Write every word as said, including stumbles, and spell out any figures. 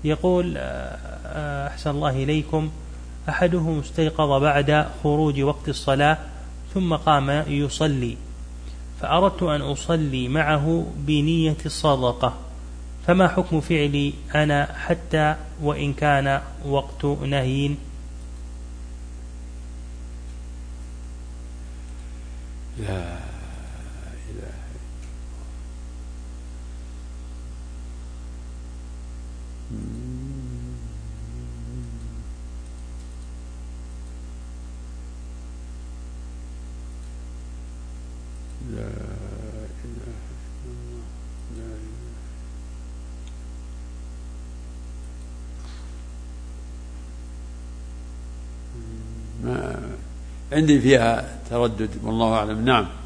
يقول أحسن الله إليكم، أحدهم استيقظ بعد خروج وقت الصلاة ثم قام يصلي، فأردت أن أصلي معه بنية الصدقة، فما حكم فعلي أنا حتى وإن كان وقت نهي؟ لا إله لا إله لا إله ما عندي فيها تردد والله أعلم. نعم.